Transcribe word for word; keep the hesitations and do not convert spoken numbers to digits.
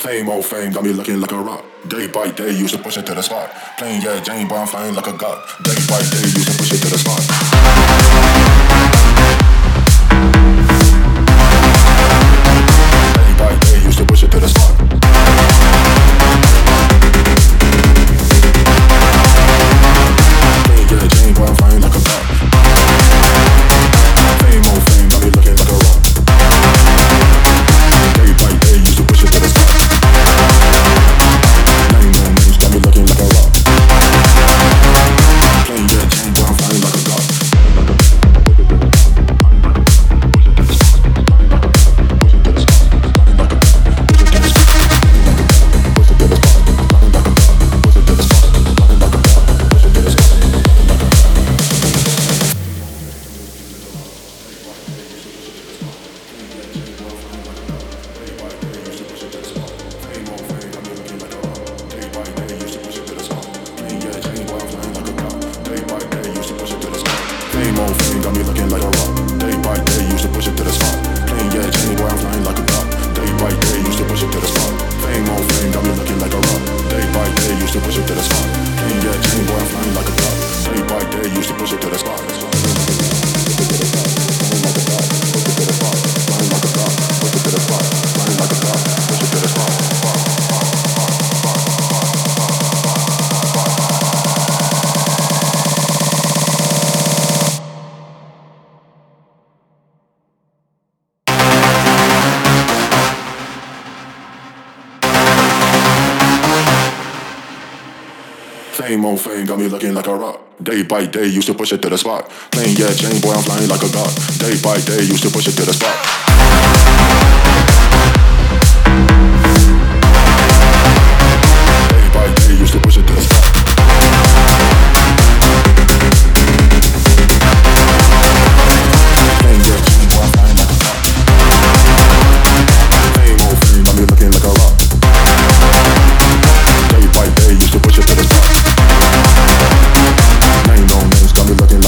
Same old fame, got me looking like a rock. Day by day, used to push it to the spot. Plain yeah, Jane, boy, I'm flying like a god. Day by day, used to push it to the spot. Day by day, used to push it to the spot. Plain yeah, Jane, boy, I'm flying like a god. Same old fame, got me looking like a rock. Day by day, used to push it to the spot. Name no names, got me looking like a rock. Plain yeah, Jane, boy, I'm flying like a god. Same old fame, got me looking like a rock. Day by day, used to push it to the spot. Plain yeah, Jane, boy, I'm flying like a god. Day by day, used to push it to the spot. Day by day, used to push it to the spot. Plain yeah, Jane, boy, I'm flying like a god. Same old fame, got me looking like a rock. Day by day, used to push it to the spot. Name no names, got me looking like